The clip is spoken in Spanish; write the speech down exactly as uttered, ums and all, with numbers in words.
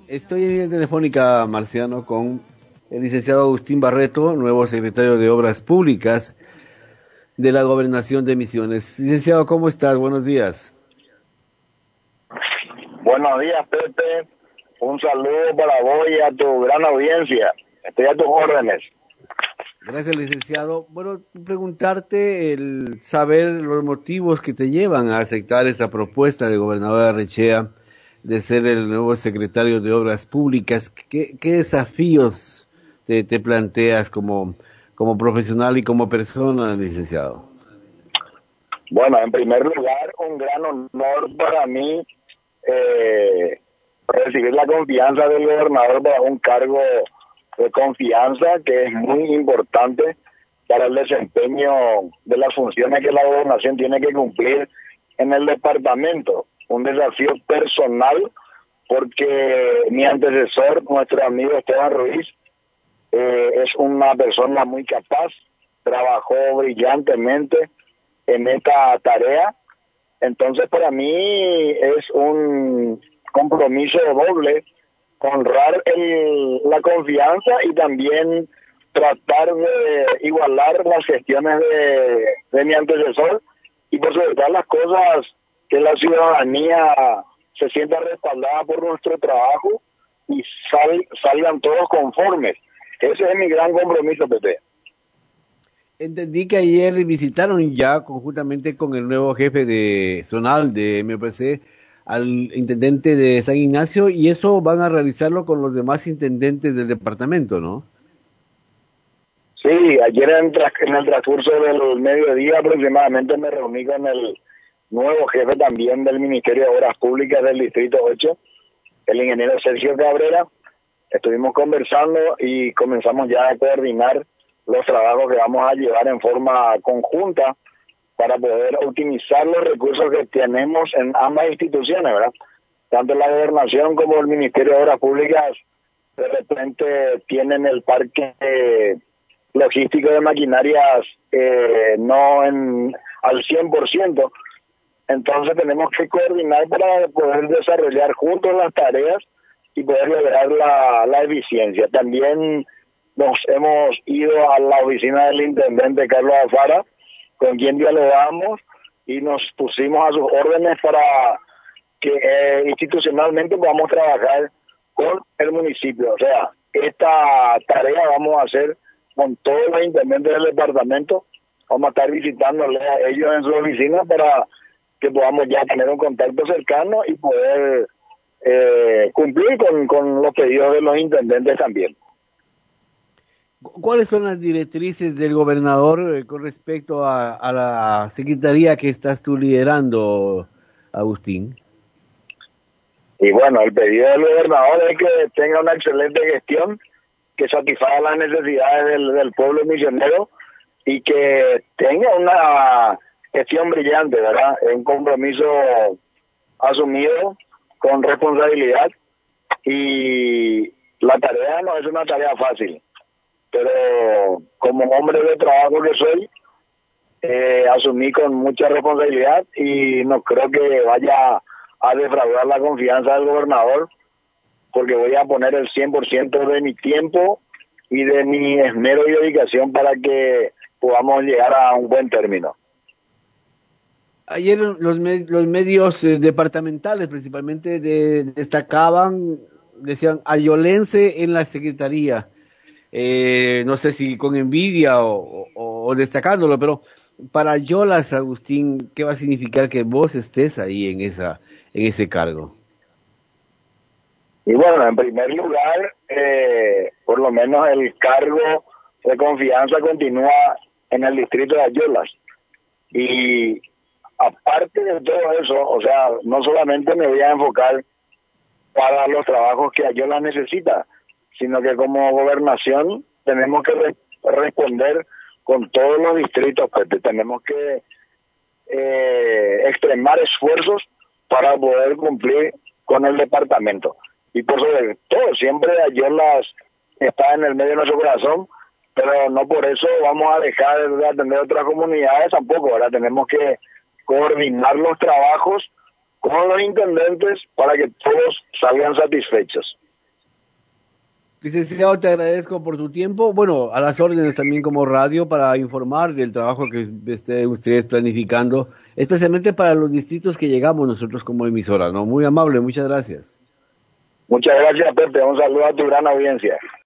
Estoy en telefónica, Marciano, con el licenciado Agustín Barreto, nuevo secretario de Obras Públicas de la Gobernación de Misiones. Licenciado, ¿cómo estás? Buenos días. Buenos días, Pepe. Un saludo para vos y a tu gran audiencia. Estoy a tus órdenes. Gracias, licenciado. Bueno, preguntarte el saber los motivos que te llevan a aceptar esta propuesta del gobernador Arrechea de ser el nuevo secretario de Obras Públicas. ¿Qué, qué desafíos te, te planteas como, como profesional y como persona, licenciado? Bueno, en primer lugar, un gran honor para mí eh, recibir la confianza del gobernador para un cargo de confianza que es muy importante para el desempeño de las funciones que la gobernación tiene que cumplir en el departamento. Un desafío personal porque mi antecesor, nuestro amigo Esteban Ruiz, eh, es una persona muy capaz, trabajó brillantemente en esta tarea. Entonces para mí es un compromiso doble honrar el, la confianza y también tratar de igualar las gestiones de, de mi antecesor y por sobre todas las cosas que la ciudadanía se sienta respaldada por nuestro trabajo y sal, salgan todos conformes. Ese es mi gran compromiso, Pepe. Entendí que ayer visitaron ya conjuntamente con el nuevo jefe de zonal de M P C al intendente de San Ignacio, y eso van a realizarlo con los demás intendentes del departamento, ¿no? Sí, ayer en, en el transcurso del mediodía aproximadamente me reuní con el nuevo jefe también del Ministerio de Obras Públicas del Distrito ocho, el ingeniero Sergio Cabrera. Estuvimos conversando y comenzamos ya a coordinar los trabajos que vamos a llevar en forma conjunta para poder optimizar los recursos que tenemos en ambas instituciones, ¿verdad? Tanto la gobernación como el Ministerio de Obras Públicas de repente tienen el parque eh, logístico de maquinarias eh, no en al cien por ciento, entonces tenemos que coordinar para poder desarrollar juntos las tareas y poder lograr la, la eficiencia. También nos hemos ido a la oficina del intendente Carlos Alfara, con quien dialogamos y nos pusimos a sus órdenes para que eh, institucionalmente podamos trabajar con el municipio. O sea, esta tarea vamos a hacer con todos los intendentes del departamento. Vamos a estar visitándoles a ellos en su oficina para que podamos ya tener un contacto cercano y poder eh, cumplir con, con los pedidos de los intendentes también. ¿Cuáles son las directrices del gobernador eh, con respecto a, a la secretaría que estás tú liderando, Agustín? Y bueno, el pedido del gobernador es que tenga una excelente gestión, que satisfaga las necesidades del, del pueblo misionero y que tenga una gestión brillante, ¿verdad? Un compromiso asumido con responsabilidad, y la tarea no es una tarea fácil. Pero como hombre de trabajo que soy, eh, asumí con mucha responsabilidad y no creo que vaya a defraudar la confianza del gobernador, porque voy a poner el cien por ciento de mi tiempo y de mi esmero y dedicación para que podamos llegar a un buen término. Ayer los, me los medios eh, departamentales principalmente de destacaban, decían ayolense en la secretaría. Eh, no sé si con envidia o, o, o destacándolo, pero para Yolas, Agustín, ¿qué va a significar que vos estés ahí en esa en ese cargo? Y bueno, en primer lugar, eh, por lo menos el cargo de confianza continúa en el distrito de Ayolas. Y aparte de todo eso, o sea, no solamente me voy a enfocar para los trabajos que Ayolas necesita, sino que como gobernación tenemos que re responder con todos los distritos, pues tenemos que eh, extremar esfuerzos para poder cumplir con el departamento. Y por sobre todo, siempre Ayolas está en el medio de nuestro corazón, pero no por eso vamos a dejar de atender otras comunidades tampoco. Ahora tenemos que coordinar los trabajos con los intendentes para que todos salgan satisfechos. Licenciado, te agradezco por tu tiempo. Bueno, a las órdenes también como radio para informar del trabajo que estén ustedes planificando, especialmente para los distritos que llegamos nosotros como emisora, ¿no? Muy amable, muchas gracias. Muchas gracias, Pepe. Un saludo a tu gran audiencia.